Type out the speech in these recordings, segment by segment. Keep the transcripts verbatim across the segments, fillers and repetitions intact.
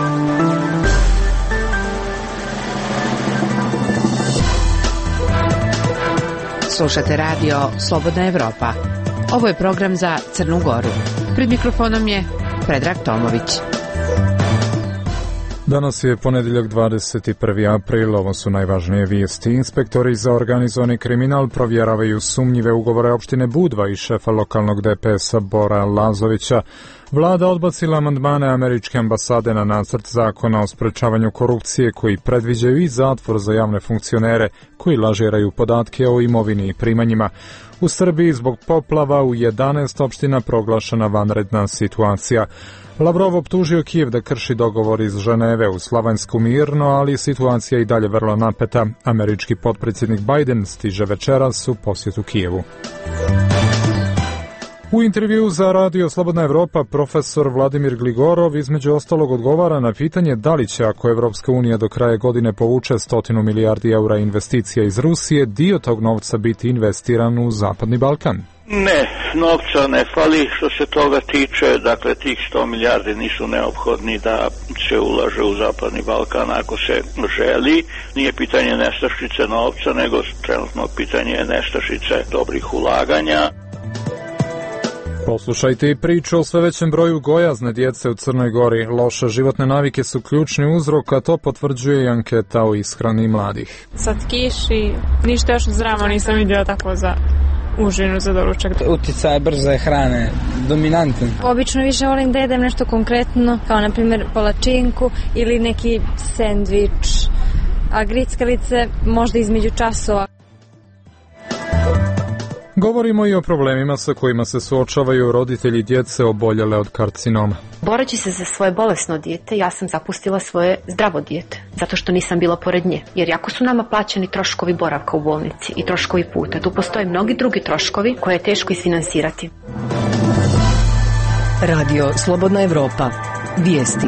Slušate radio Slobodna Evropa. Ovo je program za Crnu Goru. Pred mikrofonom je Predrag Tomović. Danas je ponedjeljak dvadeset prvi april, ovo su najvažnije vijesti. Inspektori za organizovani kriminal provjeravaju sumnjive ugovore opštine Budva i šefa lokalnog D P S-a Bora Lazovića. Vlada odbacila amandmane američke ambasade na nacrt zakona o sprečavanju korupcije koji predviđaju i zatvor za javne funkcionere koji lažiraju podatke o imovini i primanjima. U Srbiji zbog poplava u jedanaest opština proglašena vanredna situacija. Lavrov optužio Kijev da krši dogovor iz Ženeve u Slavansku mirno, ali situacija i dalje vrlo napeta. Američki potpredsjednik Biden stiže večeras u posjetu Kijevu. U intervju za radio Slobodna Evropa profesor Vladimir Gligorov između ostalog odgovara na pitanje da li će, ako Evropska unija do kraja godine povuče stotinu milijardi eura investicija iz Rusije, dio tog novca biti investiran u Zapadni Balkan. Ne, novca ne fali što se toga tiče, dakle tih sto milijardi nisu neophodni da se ulaže u Zapadni Balkan ako se želi. Nije pitanje nestašice novca, nego trenutno pitanje nestašice dobrih ulaganja. Poslušajte i priču o sve većem broju gojazne djece u Crnoj Gori. Loše životne navike su ključni uzrok, a to potvrđuje i anketa o ishrani mladih. Sad kiši, ništa još zdravo nisam vidjela tako za užinu, za doručak. Uticaj brze hrane, dominantan. Obično više volim da jedem nešto konkretno, kao na primjer palačinku ili neki sendvič, a grickalice možda između časova. Govorimo i o problemima sa kojima se suočavaju roditelji djece oboljele od karcinoma. Boreći se za svoje bolesno dijete, ja sam zapustila svoje zdravo dijete, zato što nisam bila pored nje. Jer jako su nama plaćeni troškovi boravka u bolnici i troškovi puta, tu postoje mnogi drugi troškovi koje je teško isfinansirati. Radio Slobodna Evropa. Vijesti.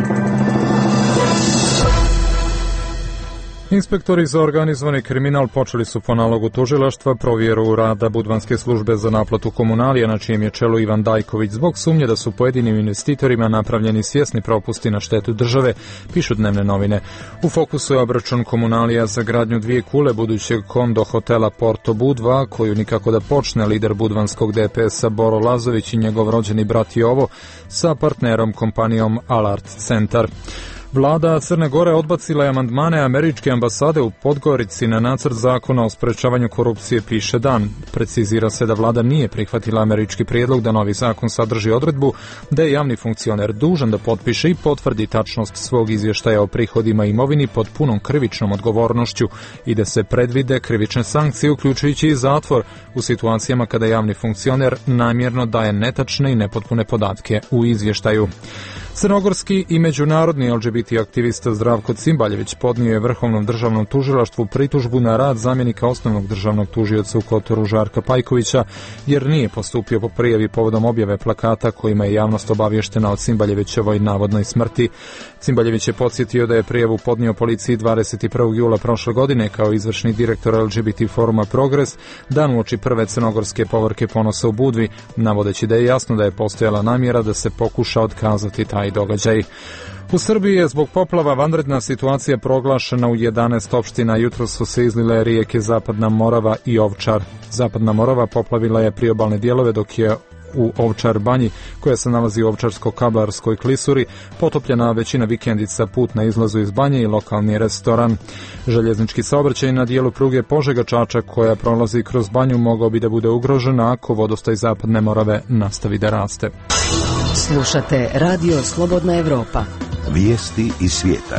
Inspektori za organizovani kriminal počeli su po nalogu tužilaštva provjeru rada budvanske službe za naplatu komunalija, na čijem je čelu Ivan Dajković, zbog sumnje da su pojedinim investitorima napravljeni svjesni propusti na štetu države, pišu dnevne novine. U fokusu je obračun komunalija za gradnju dvije kule budućeg kondo hotela Porto Budva, koju nikako da počne lider budvanskog D P S-a Boro Lazović i njegov rođeni brat Jovo sa partnerom kompanijom Alart Centar. Vlada Crne Gore odbacila je amandmane američke ambasade u Podgorici na nacrt zakona o sprečavanju korupcije, piše Dan. Precizira se da vlada nije prihvatila američki prijedlog da novi zakon sadrži odredbu da je javni funkcioner dužan da potpiše i potvrdi tačnost svog izvještaja o prihodima i imovini pod punom krivičnom odgovornošću i da se predvide krivične sankcije, uključujući i zatvor u situacijama kada javni funkcioner namjerno daje netačne i nepotpune podatke u izvještaju. Crnogorski i međunarodni L G B T aktivista Zdravko Cimbaljević podnio je Vrhovnom državnom tužilaštvu pritužbu na rad zamjenika osnovnog državnog tužioca u Kotoru Žarka Pajkovića, jer nije postupio po prijavi povodom objave plakata kojima je javnost obavještena o Cimbaljevićevoj navodnoj smrti. Cimbaljević je podsjetio da je prijavu podnio policiji dvadeset prvog jula prošle godine kao izvršni direktor L G B T foruma Progres, dan uoči prve crnogorske povorke ponosa u Budvi, navodeći da je jasno da je postojala namjera da se pokuša otkazati taj događaj. U Srbiji je zbog poplava vanredna situacija proglašena u jedanaest opština. Jutros su se izlile rijeke Zapadna Morava i Ovčar. Zapadna Morava poplavila je priobalne dijelove, dok je u Ovčar banji, koja se nalazi u Ovčarsko-Kablarskoj klisuri, potopljena većina vikendica, put na izlazu iz banje i lokalni restoran. Željeznički saobraćaj na dijelu pruge Požega-Čačak, koja prolazi kroz banju, mogao bi da bude ugrožena ako vodostaj Zapadne Morave nastavi da raste. Slušate Radio Slobodna Evropa. Vijesti iz svijeta.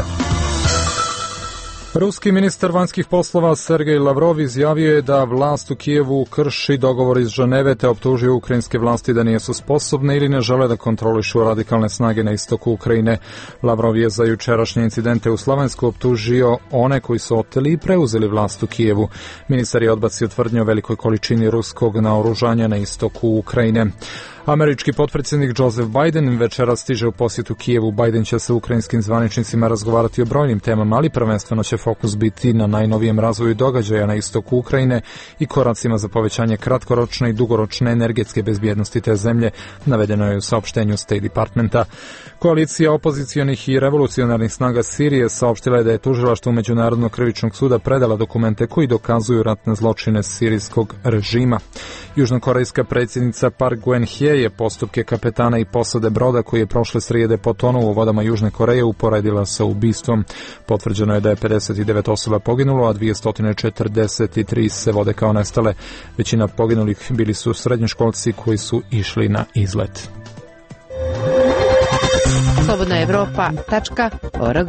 Ruski ministar vanjskih poslova Sergej Lavrov izjavio je da vlast u Kijevu krši dogovor iz Ženeve, te optužio ukrajinske vlasti da nisu sposobne ili ne žele da kontrolišu radikalne snage na istoku Ukrajine. Lavrov je za jučerašnje incidente u Slavensku optužio one koji su oteli i preuzeli vlast u Kijevu. Ministar je odbacio tvrdnju o velikoj količini ruskog naoružanja na istoku Ukrajine. Američki potpredsjednik Joseph Biden večeras stiže u posjetu Kijevu. Biden će sa ukrajinskim zvaničnicima razgovarati o brojnim temama, ali prvenstveno će fokus biti na najnovijem razvoju događaja na istoku Ukrajine i koracima za povećanje kratkoročne i dugoročne energetske bezbjednosti te zemlje, navedeno je u saopštenju State Departmenta. Koalicija opozicionih i revolucionarnih snaga Sirije saopštila je da je tužilaštvo Međunarodnog krivičnog suda predala dokumente koji dokazuju ratne zločine sirijskog režima. Južnokorejska predsjednica Park Geun-hye je postupke kapetana i posade broda koji je prošle srijede potonuo u vodama Južne Koreje uporedila sa ubistvom. Potvrđeno je da je pedeset devet osoba poginulo, a dvjesto četrdeset tri se vode kao nestale. Većina poginulih bili su srednjoškolci koji su išli na izlet. slobodna evropa tačka org.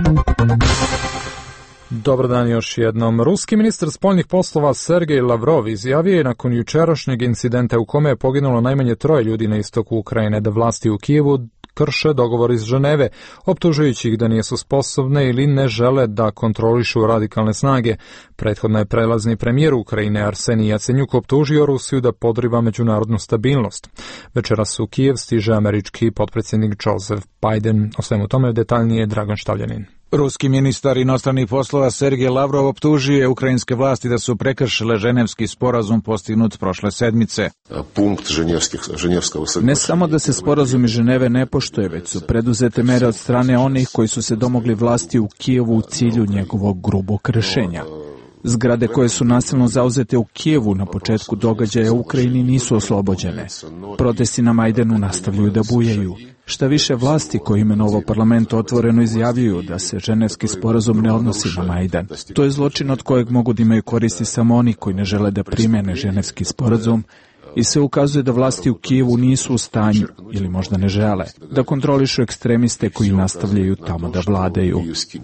Dobar dan još jednom. Ruski ministar spoljnih poslova Sergej Lavrov izjavio je nakon jučerašnjeg incidenta u kome je poginulo najmanje troje ljudi na istoku Ukrajine da vlasti u Kijevu krše dogovor iz Ženeve, optužujući ih da nisu sposobne ili ne žele da kontrolišu radikalne snage. Prethodno je prelazni premijer Ukrajine Arsenij Jacenjuk optužio Rusiju da podriva međunarodnu stabilnost. Večeras u Kijev stiže američki potpredsjednik Joseph Biden. O svemu tome detaljnije Dragan Štavljanin. Ruski ministar inostranih poslova Sergej Lavrov optužio je ukrajinske vlasti da su prekršile ženevski sporazum postignut prošle sedmice. Punkt ženevskih, ženevskog... Ne samo da se sporazum iz Ženeve ne poštuje, već su preduzete mere od strane onih koji su se domogli vlasti u Kijevu u cilju njegovog grubog kršenja. Zgrade koje su nasilno zauzete u Kijevu na početku događaja u Ukrajini nisu oslobođene. Protesti na Majdanu nastavljaju da bujaju. Šta više, vlasti koje imenovao parlament otvoreno izjavljuju da se ženevski sporazum ne odnosi na Majdan. To je zločin od kojeg mogu da imaju koristi samo oni koji ne žele da primene ženevski sporazum i se ukazuje da vlasti u Kijevu nisu u stanju, ili možda ne žele, da kontrolišu ekstremiste koji nastavljaju tamo da vladaju.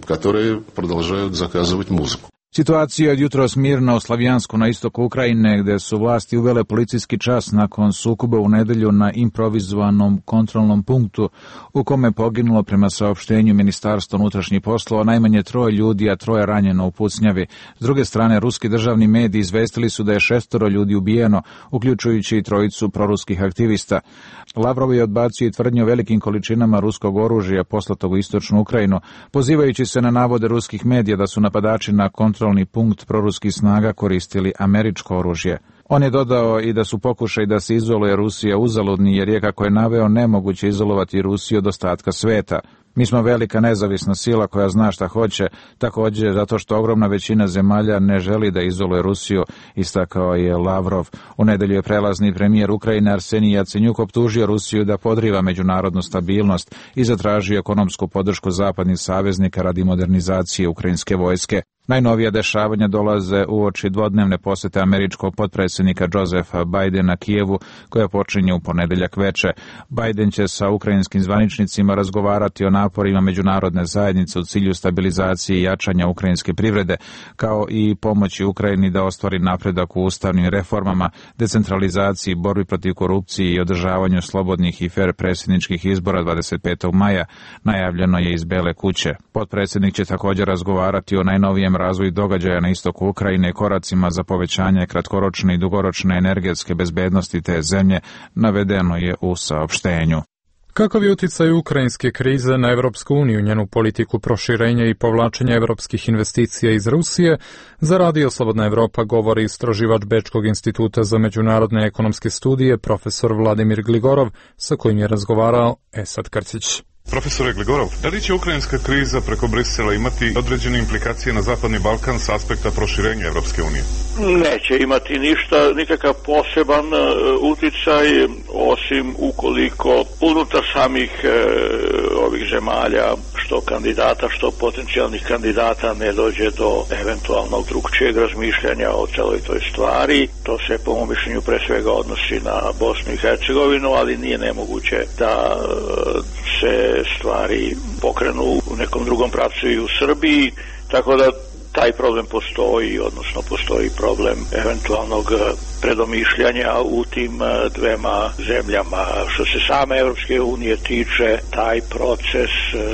Situacija je od jutros mirna u Slavijansku na istoku Ukrajine, gde su vlasti uvele policijski čas nakon sukoba u nedelju na improvizovanom kontrolnom punktu u kome je poginulo prema saopštenju Ministarstva unutrašnjih poslova najmanje troje ljudi, a troje ranjeno u pucnjavi. S druge strane, ruski državni mediji izvestili su da je šestoro ljudi ubijeno, uključujući i trojicu proruskih aktivista. Lavrov je odbacio i tvrdnje o velikim količinama ruskog oružja poslatog u istočnu Ukrajinu, pozivajući se na navode ruskih medija da su napadači na kontrolni punkt proruskih snaga koristili američko oružje. On je dodao i da su pokušaj da se izoluje Rusija uzaludni, jer je, kako je naveo, nemoguće izolovati Rusiju od ostatka sveta. Mi smo velika nezavisna sila koja zna šta hoće, također zato što ogromna većina zemalja ne želi da izoluje Rusiju, istakao je Lavrov. U nedelju je prelazni premijer Ukrajine Arsenij Jacenjuk optužio Rusiju da podriva međunarodnu stabilnost i zatražio ekonomsku podršku zapadnih saveznika radi modernizacije ukrajinske vojske. Najnovija dešavanja dolaze uoči dvodnevne posete američkog potpredsjednika Josepha Bidena Kijevu, koja počinje u ponedeljak veče. Biden će sa ukrajinskim zvaničnicima razgovarati o naporima međunarodne zajednice u cilju stabilizacije i jačanja ukrajinske privrede, kao i pomoći Ukrajini da ostvari napredak u ustavnim reformama, decentralizaciji, borbi protiv korupcije i održavanju slobodnih i fer predsjedničkih izbora dvadeset petog maja, najavljeno je iz Bele kuće. Potpredsjednik će također razgovarati o najnovijem razvoju događaja na istoku Ukrajine i koracima za povećanje kratkoročne i dugoročne energetske bezbednosti te zemlje, navedeno je u saopštenju. Kakav je uticaj ukrajinske krize na Evropsku uniju, njenu politiku proširenja i povlačenja evropskih investicija iz Rusije? Za Radio Slobodna Evropa govori istraživač Bečkog instituta za međunarodne ekonomske studije, profesor Vladimir Gligorov, sa kojim je razgovarao Esad Krcić. Profesore Gligorov, da li će ukrajinska kriza preko Brisela imati određene implikacije na Zapadni Balkan s aspekta proširenja Evropske unije? Neće imati ništa, nikakav poseban uh, uticaj, osim ukoliko unutar samih uh, ovih zemalja, što kandidata, što potencijalnih kandidata, ne dođe do eventualnog drugčijeg razmišljanja o celoj toj stvari. To se po mom mišljenju pre svega odnosi na Bosnu i Hercegovinu, ali nije nemoguće da uh, se stvari pokrenu u nekom drugom pravcu i u Srbiji, tako da taj problem postoji, odnosno postoji problem eventualnog predomišljanja u tim dvema zemljama. Što se same Evropske unije tiče, taj proces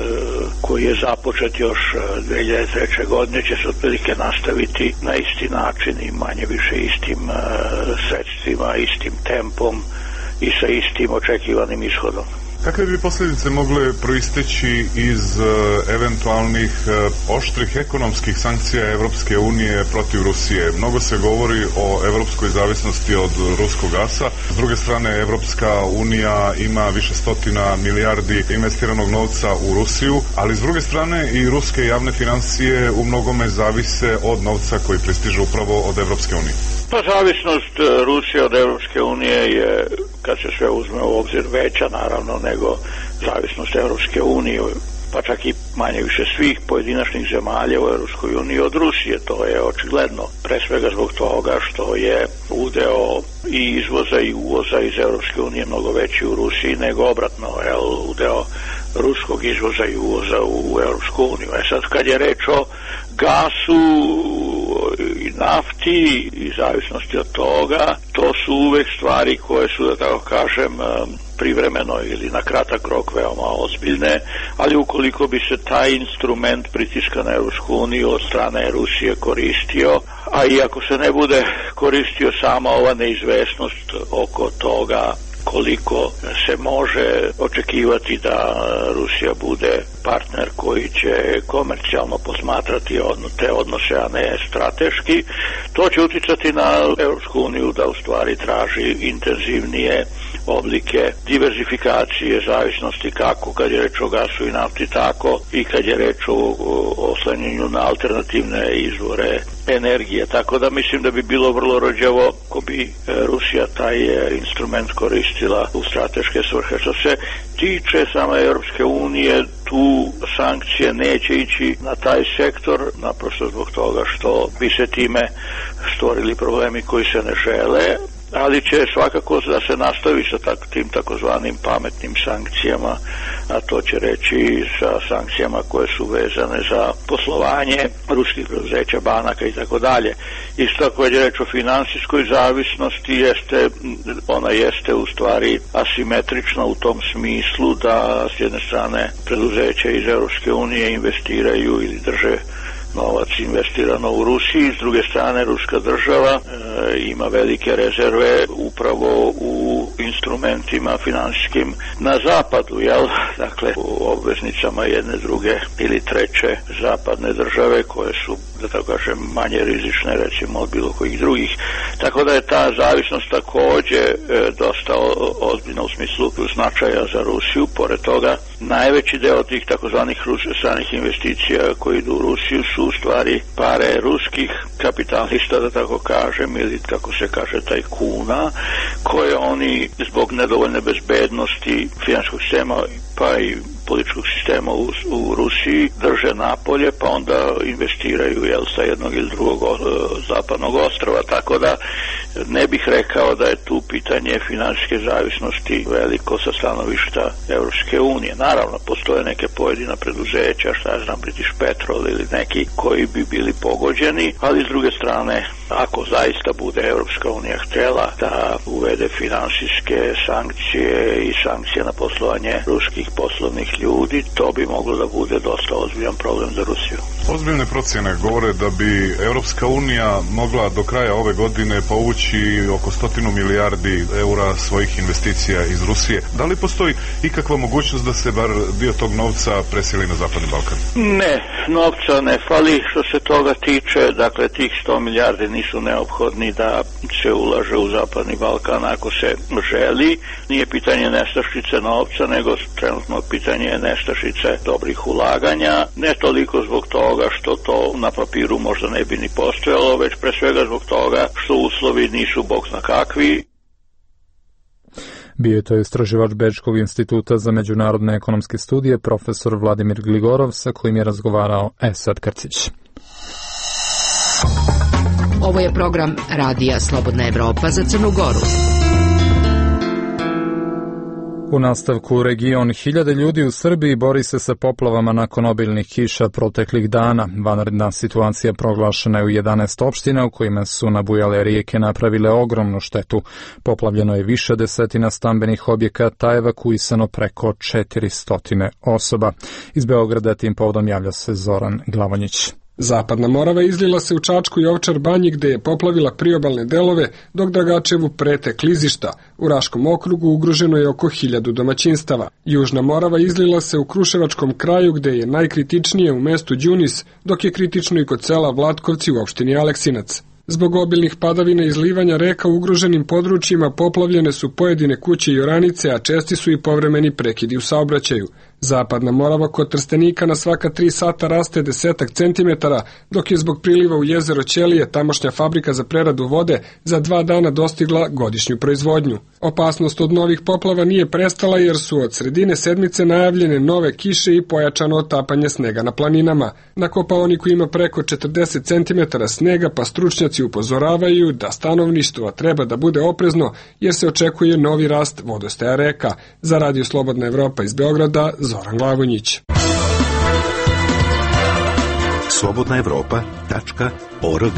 koji je započet još dve hiljade treće. godine će se otprilike nastaviti na isti način i manje više istim sredstvima, istim tempom, i sa istim očekivanim ishodom. Kakve bi posljedice mogle proisteći iz uh, eventualnih uh, oštrih ekonomskih sankcija Evropske unije protiv Rusije? Mnogo se govori o evropskoj zavisnosti od ruskog gasa. S druge strane, Evropska unija ima više stotina milijardi investiranog novca u Rusiju, ali s druge strane i ruske javne financije u mnogome zavise od novca koji pristiže upravo od Evropske unije. Pa zavisnost Rusije od Evropske unije je, kad se sve uzme u obzir, veća naravno nego zavisnost Evropske unije, pa čak i manje više svih pojedinačnih zemalja u Evropskoj uniji od Rusije. To je očigledno, pre svega zbog toga što je udeo i izvoza i uvoza iz Evropske unije mnogo veći u Rusiji nego obratno, je udeo ruskog izvoza i uvoza u Evropsku uniju. E sad, kad je reč o gasu i nafti i zavisnosti od toga, to su uvek stvari koje su, da tako kažem, privremeno ili na kratak rok veoma ozbiljne, ali ukoliko bi se taj instrument pritiska na Evropsku uniju od strane Rusije koristio, a i ako se ne bude koristio sama ova neizvesnost oko toga koliko se može očekivati da Rusija bude partner koji će komercijalno posmatrati te odnose, a ne strateški, to će uticati na Evropsku uniju da u stvari traži intenzivnije oblike diverzifikacije zavisnosti, kako kad je reč o gasu i nafti, tako i kad je reč o oslanjanju na alternativne izvore energije. Tako da mislim da bi bilo vrlo rođavo ko bi Rusija taj instrument koristila u strateške svrhe. Što se tiče same Europske unije, tu sankcije neće ići na taj sektor, naprosto zbog toga što bi se time stvorili problemi koji se ne žele, ali će svakako da se nastavi sa tak, tim takozvanim pametnim sankcijama, a to će reći sa sankcijama koje su vezane za poslovanje ruskih preduzeća, banaka i tako dalje. Isto tako je reč o finansijskoj zavisnosti, jeste, ona jeste u stvari asimetrična u tom smislu da s jedne strane preduzeća iz Europske unije investiraju ili drže novac investirano u Rusiji, s druge strane ruska država e, ima velike rezerve upravo u instrumentima finansijskim na zapadu, jel? Dakle, u obveznicama jedne, druge ili treće zapadne države koje su, da tako kažem, manje rizične recimo od bilo kojih drugih. Tako da je ta zavisnost takođe e, dosta o, ozbiljna u smislu značaja za Rusiju. Pored toga, najveći deo tih takozvanih stranih investicija koji idu u Rusiju su u stvari pare ruskih kapitalista, da tako kažem, ili kako se kaže tajkuna, koje oni zbog nedovoljne bezbednosti finansijskog sistema pa i političkog sistema u, u Rusiji drže napolje, pa onda investiraju, jel, sa jednog ili drugog o, zapadnog ostrava, tako da ne bih rekao da je tu pitanje finansijske zavisnosti veliko sa stanovišta Evropske unije. Naravno, postoje neke pojedina preduzeća, šta ja znam, British Petrol ili neki koji bi bili pogođeni, ali s druge strane, ako zaista bude Evropska unija htjela da uvede finansijske sankcije i sankcije na poslovanje ruskih poslovnih ljudi, to bi moglo da bude dosta ozbiljan problem za Rusiju. Ozbiljne procjene govore da bi Evropska unija mogla do kraja ove godine povući oko stotinu milijardi eura svojih investicija iz Rusije. Da li postoji ikakva mogućnost da se bar dio tog novca preseli na Zapadni Balkan? Ne, novca ne fali što se toga tiče. Dakle, tih sto milijardi nisu neophodni da se ulaže u Zapadni Balkan ako se želi. Nije pitanje nestašice novca, nego trenutno pitanje je nestašice dobrih ulaganja. Ne toliko zbog toga što to na papiru možda ne bi ni postojalo, već pre svega zbog toga što uslovi nisu bog zna kakvi. Bio je to istraživač Bečkog instituta za međunarodne ekonomske studije, profesor Vladimir Gligorov, sa kojim je razgovarao Esad Krcić. Ovo je program Radija Slobodna Evropa za Crnu Goru. U nastavku region, hiljade ljudi u Srbiji bori se sa poplavama nakon obilnih kiša proteklih dana. Vanredna situacija proglašena je u jedanaest opština u kojima su nabujale rijeke napravile ogromnu štetu. Poplavljeno je više desetina stambenih objekata, evakuisano preko četiristo osoba. Iz Beograda tim povodom javlja se Zoran Glavonjić. Zapadna Morava izlila se u Čačku i Ovčar banji gde je poplavila priobalne delove, dok Dragačevu prete klizišta. U Raškom okrugu ugroženo je oko hiljadu domaćinstava. Južna Morava izlila se u Kruševačkom kraju gde je najkritičnije u mestu Đunis, dok je kritično i kod sela Vlatkovci u opštini Aleksinac. Zbog obilnih padavina i izlivanja reka u ugroženim područjima poplavljene su pojedine kuće i oranice, a česti su i povremeni prekidi u saobraćaju. Zapadna Morava kod Trstenika na svaka tri sata raste desetak centimetara, dok je zbog priliva u jezero Ćelije tamošnja fabrika za preradu vode za dva dana dostigla godišnju proizvodnju. Opasnost od novih poplava nije prestala jer su od sredine sedmice najavljene nove kiše i pojačano otapanje snega na planinama. Na Kopaoniku ima preko četrdeset centimetara snega, pa stručnjaci upozoravaju da stanovništvo treba da bude oprezno jer se očekuje novi rast vodostaja reka. Za Radio Slobodna Evropa iz Beograda, Zoran Glavonjić. slobodna evropa tačka org.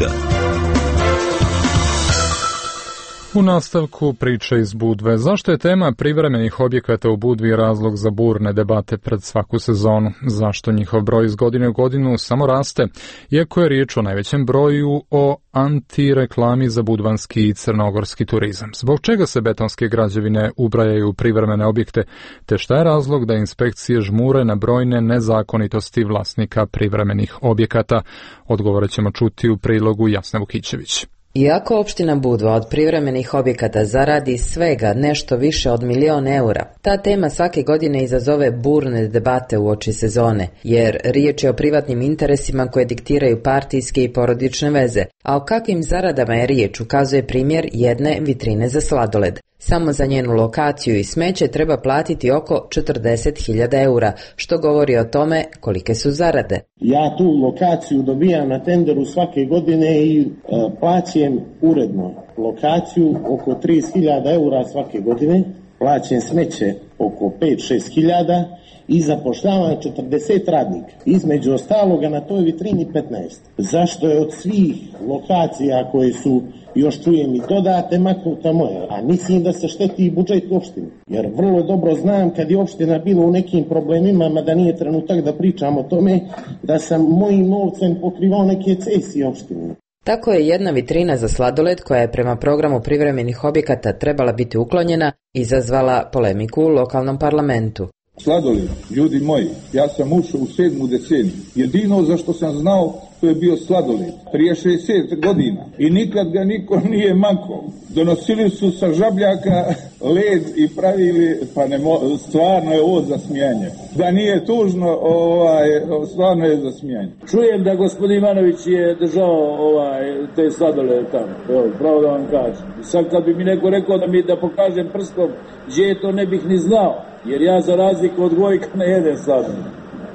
U nastavku priče iz Budve. Zašto je tema privremenih objekata u Budvi razlog za burne debate pred svaku sezonu? Zašto njihov broj iz godine u godinu samo raste? Iako je riječ o najvećem broju o antireklami za budvanski i crnogorski turizam. Zbog čega se betonske građevine ubrajaju u privremene objekte, te šta je razlog da inspekcije žmure na brojne nezakonitosti vlasnika privremenih objekata? Odgovore ćemo čuti u prilogu Jasna Vukićević. Iako opština Budva od privremenih objekata zaradi svega nešto više od milion eura, ta tema svake godine izazove burne debate uoči sezone, jer riječ je o privatnim interesima koje diktiraju partijske i porodične veze, a o kakvim zaradama je riječ ukazuje primjer jedne vitrine za sladoled. Samo za njenu lokaciju i smeće treba platiti oko četrdeset hiljada eura, što govori o tome kolike su zarade. Ja tu lokaciju dobijam na tenderu svake godine i e, plaćam uredno lokaciju oko trideset hiljada eura svake godine, plaćam smeće oko pet do šest hiljada i zapošljavam četrdeset radnika. Između ostaloga na toj vitrini petnaest. Zašto je od svih lokacija koje su, još čujem i dodate, maknuta moja, a mislim da se šteti i budžet opštine. Jer vrlo dobro znam kad je opština bila u nekim problemima, mada nije trenutak da pričam o tome, da sam mojim novcem pokrivao neke cesije opštine. Tako je jedna vitrina za sladoled koja je prema programu privremenih objekata trebala biti uklonjena, izazvala polemiku u lokalnom parlamentu. Sladoled, ljudi moji, ja sam ušao u sedmu deceniju. Jedino za što sam znao to je bio sladoled. Prije šezdeset godina. I nikad ga niko nije makao. Donosili su sa žabljaka led i pravili, pa ne mo, stvarno je ovo za smijanje. Da nije tužno, ovaj, stvarno je za smijanje. Čujem da gospodin Ivanović je držao ovaj, te sladolede tamo. Evo, pravo da vam kažem. Sad kad bi mi neko rekao da mi da pokažem prstom gdje je to, ne bih ni znao. Jer ja za razliku od Gojka ne jedem sladoled.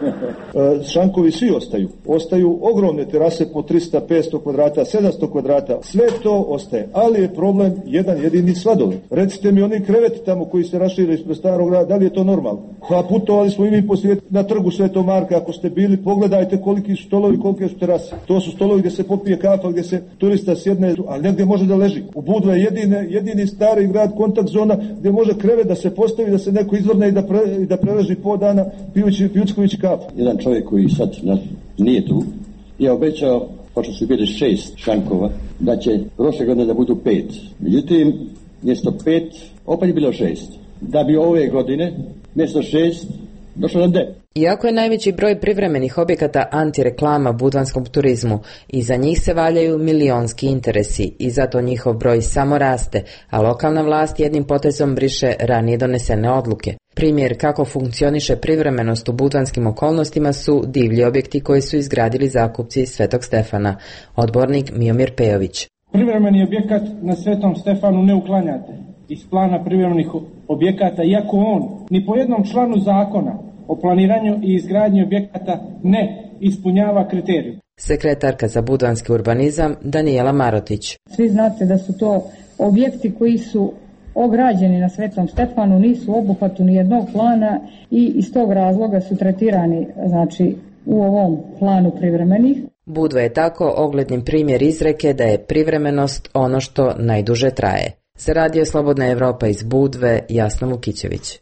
Šankovi svi ostaju. Ostaju ogromne terase po trista, petsto kvadrata, sedamsto kvadrata. Sve to ostaje. Ali je problem jedan jedini sladoled. Recite mi oni kreveti tamo koji se rašire ispred starog grada, da li je to normalno? Pa putovali smo i mi po svijetu na trgu Svetog Marka. Ako ste bili, pogledajte koliki su stolovi, kolike su terase. To su stolovi gdje se popije kafa, gdje se turista sjedne, ali negdje može da leži. U Budva je jedine, jedini stari grad, kontakt zona gdje može krevet da se postavi, da se neko izvrne i da, pre, i da preleži po dana pijući, pijučkovići kafu. Jedan čovjek koji sad nije tu je obećao, pošto su bili šest šankova, da će prošle godine da budu pet. Međutim, mjesto pet, opet je bilo šest. Da bi ove godine, mjesto šest, došlo na devet. Iako je najveći broj privremenih objekata antireklama budvanskom turizmu, iza njih se valjaju milionski interesi i zato njihov broj samo raste, a lokalna vlast jednim potezom briše ranije donesene odluke. Primjer kako funkcioniše privremenost u budvanskim okolnostima su divlji objekti koji su izgradili zakupci Svetog Stefana. Odbornik Miomir Pejović. Privremeni objekat na Svetom Stefanu ne uklanjate iz plana privremenih objekata, iako on ni po jednom članu zakona o planiranju i izgradnji objekata ne ispunjava kriteriju. Sekretarka za budvanski urbanizam Danijela Marotić. Svi znate da su to objekti koji su ograđeni na Svetom Stefanu, nisu u obuhvatu ni jednog plana i iz tog razloga su tretirani, znači, u ovom planu privremenih. Budva je tako ogledni primjer izreke da je privremenost ono što najduže traje. Za Radio Slobodna Evropa iz Budve, Jasna Vukićević.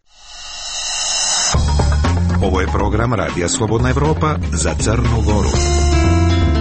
Ovo je program Radija Slobodna Evropa za Crnu Goru.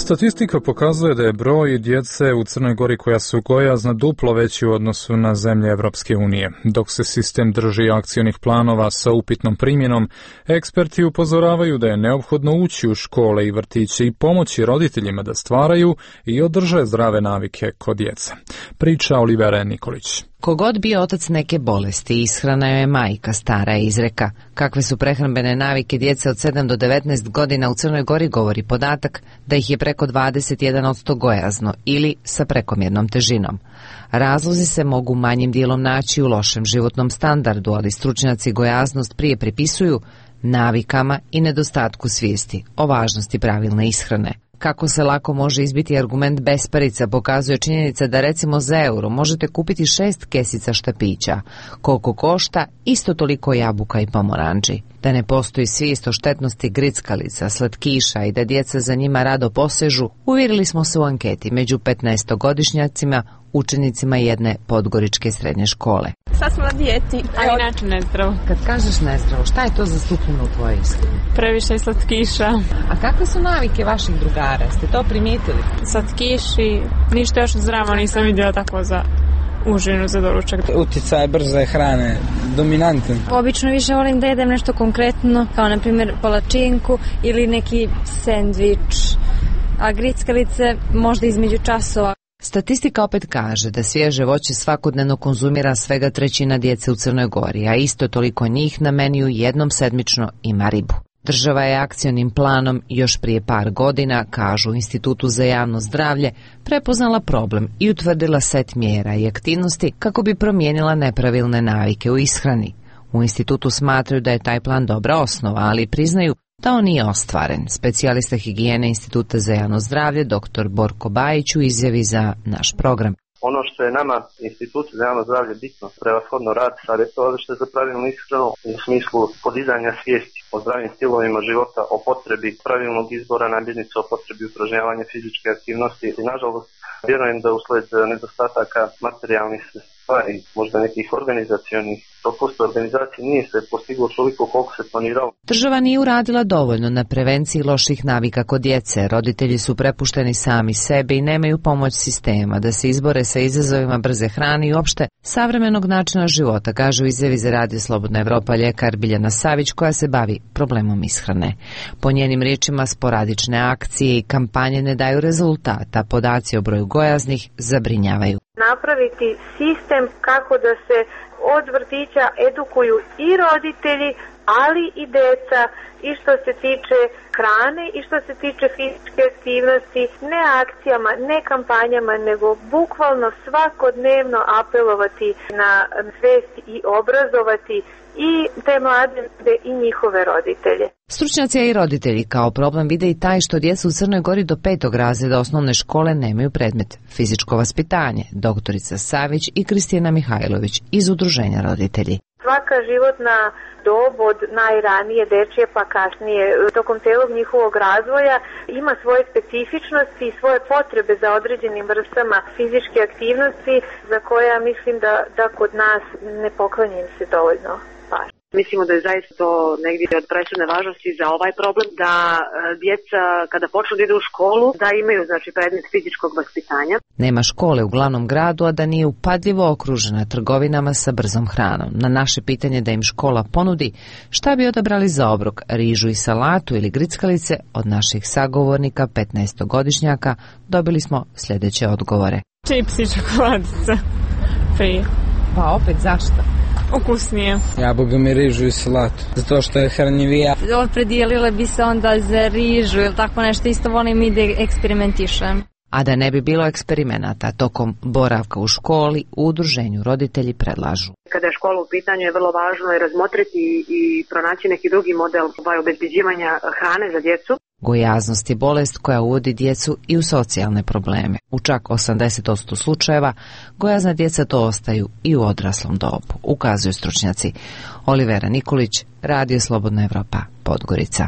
Statistika pokazuje da je broj djece u Crnoj Gori koja su gojazna duplo veći u odnosu na zemlje Evropske unije. Dok se sistem drži akcionih planova sa upitnom primjenom, eksperti upozoravaju da je neophodno ući u škole i vrtiće i pomoći roditeljima da stvaraju i održe zdrave navike kod djece. Priča Olivera Nikolić. Kogod bio otac neke bolesti, ishrana joj je majka, stara je izreka. Kakve su prehrambene navike djece od sedam do devetnaest godina u Crnoj Gori govori podatak da ih je preko dvadeset jedan posto gojazno ili sa prekomjernom težinom. Razlozi se mogu manjim dijelom naći u lošem životnom standardu, ali stručnjaci gojaznost prije pripisuju navikama i nedostatku svijesti o važnosti pravilne ishrane. Kako se lako može izbiti argument besparica pokazuje činjenica da recimo za euro možete kupiti šest kesica štapića. Koliko košta, isto toliko jabuka i pomoranđi. Da ne postoji svijest o štetnosti grickalica, slatkiša i da djeca za njima rado posežu, uvjerili smo se u anketi među petnaestogodišnjacima, učenicima jedne podgoričke srednje škole. Sad smo na dijeti, a inače nezdravo. Kad kažeš nezdravo, šta je to zastupljeno u tvojoj ishrani? Previše slatkiša. A kakve su navike vaših drugara? Ste to primijetili? Slatkiši, ništa još zdravo nisam vidjela tako za užinu, za doručak. Uticaj brze hrane, dominantan. Obično više volim da jedem nešto konkretno, kao na primjer palačinku ili neki sendvič, a grickalice možda između časova. Statistika opet kaže da svježe voće svakodnevno konzumira svega trećina djece u Crnoj Gori, a isto toliko njih na meniju jednom sedmično ima ribu. Država je akcionim planom još prije par godina, kažu u Institutu za javno zdravlje, prepoznala problem i utvrdila set mjera i aktivnosti kako bi promijenila nepravilne navike u ishrani. U institutu smatraju da je taj plan dobra osnova, ali priznaju da on nije ostvaren. Specijalista higijene Instituta za javno zdravlje dr. Borko Bajić u izjavi za naš program. Ono što je nama Institut za javno zdravlje bitno, prevashodno rad savjetovalište za pravilnu ishranu u smislu podizanja svijesti o zdravim stilovima života, o potrebi pravilnog izbora namirnica, o potrebi upražnjavanja fizičke aktivnosti. I nažalost, vjerujem da usled nedostataka materijalnih stvari, možda nekih organizacionih propusta organizacije nije se postiglo toliko koliko se planiralo. Država nije uradila dovoljno na prevenciji loših navika kod djece. Roditelji su prepušteni sami sebi i nemaju pomoć sistema da se izbore sa izazovima brze hrane i uopšte savremenog načina života, kaže u izjavi za Radio Slobodna Evropa ljekar Biljana Savić koja se bavi problemom ishrane. Po njenim riječima sporadične akcije i kampanje ne daju rezultata, podaci o broju gojaznih zabrinjavaju. Napraviti sistem kako da se od vrtića edukuju i roditelji, ali i deca, i što se tiče hrane i što se tiče fizičke aktivnosti, ne akcijama, ne kampanjama, nego bukvalno svakodnevno apelovati na svijest i obrazovati i te mlade i njihove roditelje. Stručnjaci i roditelji kao problem vide i taj što djeca u Crnoj Gori do petog razreda osnovne škole nemaju predmet fizičko vaspitanje, doktorica Savić i Kristina Mihajlović iz Udruženja roditelji. Svaka životna dob od najranije dečje pa kasnije tokom celog njihovog razvoja ima svoje specifičnosti i svoje potrebe za određenim vrstama fizičke aktivnosti za koje ja mislim da, da kod nas ne poklanja im se dovoljno pažnje. Mislimo da je zaista to negdje od presudne važnosti za ovaj problem, da djeca kada počnu da idu u školu, da imaju znači predmet fizičkog vaspitanja. Nema škole u glavnom gradu, a da nije upadljivo okružena trgovinama sa brzom hranom. Na naše pitanje da im škola ponudi šta bi odabrali za obrok, rižu i salatu ili grickalice, od naših sagovornika petnaestogodišnjaka dobili smo sljedeće odgovore. Čips i čokoladica. Prije. Pa opet zašto? Ukusnije. Ja bogami rižu i salatu, zato što je hranjivija. Opredijelila bi se onda za rižu ili tako nešto, isto volim i da eksperimentišem. A da ne bi bilo eksperimenata, tokom boravka u školi u udruženju roditelji predlažu. Kada je škola u pitanju je vrlo važno je razmotriti i pronaći neki drugi model obezbeđivanja hrane za djecu. Gojaznost je bolest koja uvodi djecu i u socijalne probleme. U čak osamdeset posto slučajeva gojazna djeca to ostaju i u odraslom dobu, ukazuju stručnjaci. Olivera Nikolić, Radio Slobodna Evropa, Podgorica.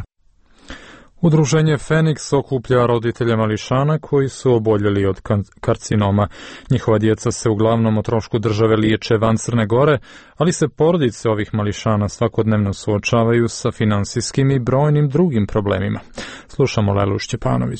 Udruženje Feniks okuplja roditelje mališana koji su oboljeli od karcinoma. Njihova djeca se uglavnom o trošku države liječe van Crne Gore, ali se porodice ovih mališana svakodnevno suočavaju sa finansijskim i brojnim drugim problemima. Slušamo Lelu Šćepanović.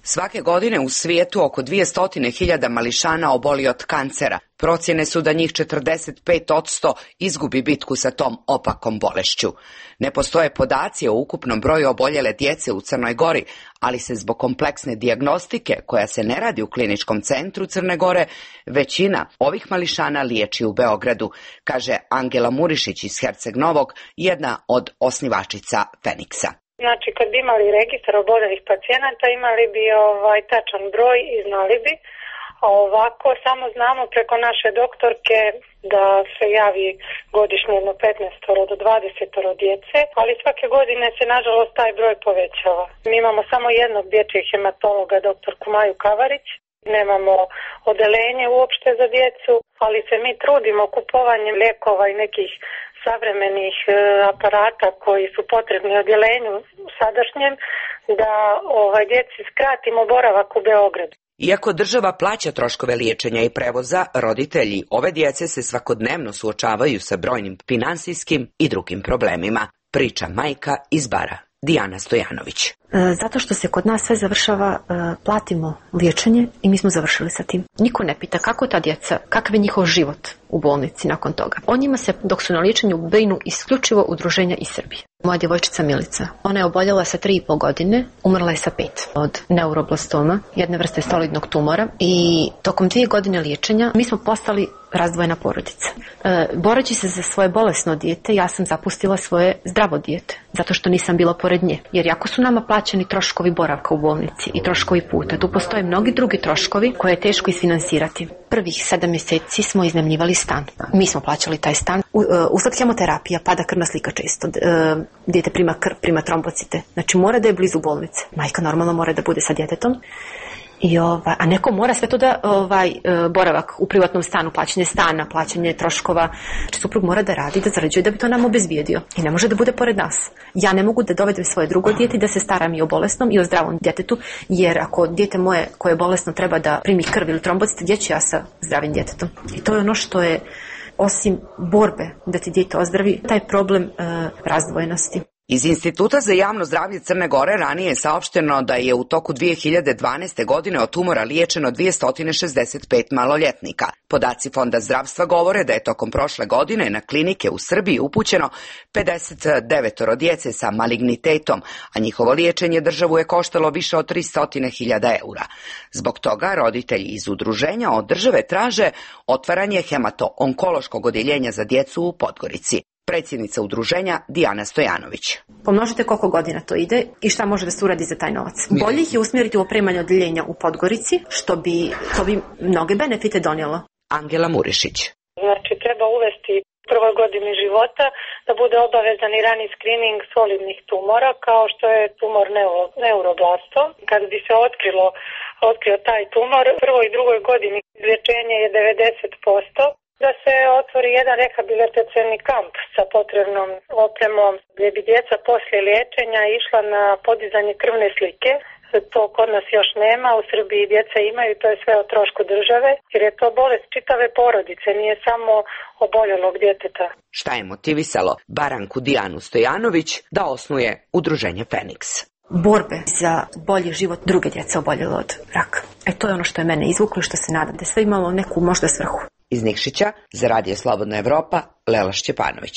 Svake godine u svijetu oko dvjesto hiljada mališana oboli od kancera. Procjene su da njih četrdeset pet posto izgubi bitku sa tom opakom bolešću. Ne postoje podaci o ukupnom broju oboljele djece u Crnoj Gori, ali se zbog kompleksne dijagnostike koja se ne radi u kliničkom centru Crne Gore, većina ovih mališana liječi u Beogradu, kaže Angela Murišić iz Herceg Novog, jedna od osnivačica Feniksa. Znači, kad bi imali registar oboljelih pacijenata, imali bi ovaj tačan broj i znali bi. A ovako samo znamo preko naše doktorke da se javi godišnje jedno petnaest do dvadeset djece, ali svake godine se nažalost taj broj povećava. Mi imamo samo jednog dječjeg hematologa, doktorku Maju Kavarić. Nemamo odelenje uopšte za djecu, ali se mi trudimo kupovanjem lijekova i nekih savremenih aparata koji su potrebni odjelenju sadašnjem da ovaj, djeci skratimo boravak u Beogradu. Iako država plaća troškove liječenja i prevoza, roditelji ove djece se svakodnevno suočavaju sa brojnim finansijskim i drugim problemima, priča majka iz Bara, Dijana Stojanović. Zato što se kod nas sve završava, platimo liječenje i mi smo završili sa tim. Niko ne pita kako ta djeca, kakav je njihov život u bolnici nakon toga. O njima se, dok su na liječenju, brinu isključivo udruženja iz Srbije. Moja djevojčica Milica, ona je oboljela sa tri i pol godine, umrla je sa pet od neuroblastoma, jedne vrste solidnog tumora, i tokom dvije godine liječenja mi smo postali razdvojena porodica. E, boreći se za svoje bolesno dijete, ja sam zapustila svoje zdravo dijete, zato što nisam bila pored nje. Jer jako su nama plaćeni troškovi boravka u bolnici i troškovi puta, tu postoje mnogi drugi troškovi koje je teško isfinansirati. Prvih sedam mjeseci smo iznajmljivali stan. Mi smo plaćali taj stan. U, uh, usled hemoterapija, pada krvna slika često, uh, dijete prima krv, prima trombocite. Znači mora da je blizu bolnice. Majka normalno mora da bude sa djetetom. I ovaj, a neko mora sve to da ovaj, boravak u privatnom stanu, plaćanje stana, plaćanje troškova. Znači suprug mora da radi, da zarađuje da bi to nam obezbijedio. I ne može da bude pored nas. Ja ne mogu da dovedem svoje drugo dijete i da se staram i o bolesnom i o zdravom djetetu, jer ako dijete moje koje je bolesno treba da primi krv ili trombocite, gdje ću ja sa zdravim djetetom? I to je ono što je, osim borbe da ti dijete ozdravi, taj problem uh, razdvojenosti. Iz Instituta za javno zdravlje Crne Gore ranije je saopšteno da je u toku dvije hiljade dvanaeste. godine od tumora liječeno dvjesto šezdeset pet maloljetnika. Podaci Fonda zdravstva govore da je tokom prošle godine na klinike u Srbiji upućeno pedeset devet djece sa malignitetom, a njihovo liječenje državu je koštalo više od tristo hiljada eura. Zbog toga roditelji iz udruženja od države traže otvaranje hemato-onkološkog odjeljenja za djecu u Podgorici. Predsjednica udruženja Dijana Stojanović. Pomnožite koliko godina to ide i šta može da se uradi za taj novac. Bolje ih je usmjeriti u opremanje odjeljenja u Podgorici, što bi, to bi mnoge benefite donijelo. Angela Murišić. Znači treba uvesti u prvoj godini života da bude obavezan i rani screening solidnih tumora, kao što je tumor neuro, neuroblastom. Kad bi se otkrilo, otkrio taj tumor, u prvoj i drugoj godini liječenje je devedeset posto. Da se otvori jedan rehabilitacioni kamp sa potrebnom opremom gdje bi djeca poslije liječenja išla na podizanje krvne slike. To kod nas još nema, u Srbiji djeca imaju, to je sve o trošku države, jer je to bolest čitave porodice, nije samo oboljelog djeteta. Šta je motivisalo Baranku Dijanu Stojanović da osnuje udruženje Feniks? Borbe za bolji život druge djece oboljelo od raka. E to je ono što je mene izvuklo i što se nadam da sve imalo neku možda svrhu. Iz Nikšića za Radio Slobodna Evropa, Lela Šćepanović.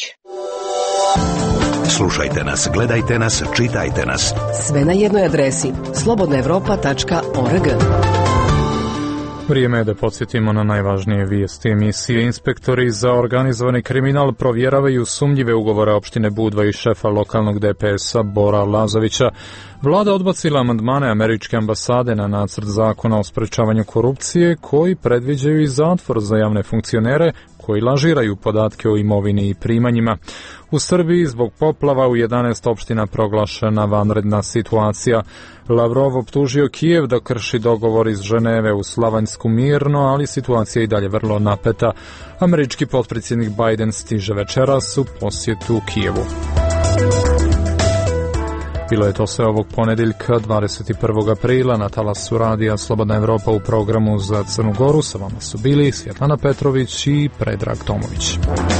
Slušajte nas, gledajte nas, čitajte nas. Sve na jednoj adresi slobodna evropa tačka org. Vrijeme je da podsjetimo na najvažnije vijesti emisije. Inspektori za organizovani kriminal provjeravaju sumnjive ugovore opštine Budva i šefa lokalnog D P S-a Bora Lazovića. Vlada odbacila amandmane američke ambasade na nacrt zakona o sprečavanju korupcije koji predviđaju i zatvor za javne funkcionere koji lažiraju podatke o imovini i primanjima. U Srbiji zbog poplava u jedanaest opština proglašena vanredna situacija. Lavrov optužio Kijev da krši dogovor iz Ženeve u Slavanjsku mirno, ali situacija je i dalje vrlo napeta. Američki potpredsjednik Biden stiže večeras u posjetu Kijevu. Bilo je to sve ovog ponedjeljka, dvadeset prvog aprila, na talasu radija Slobodna Evropa u programu za Crnu Goru. Sa vama su bili Svjetlana Petrović i Predrag Tomović.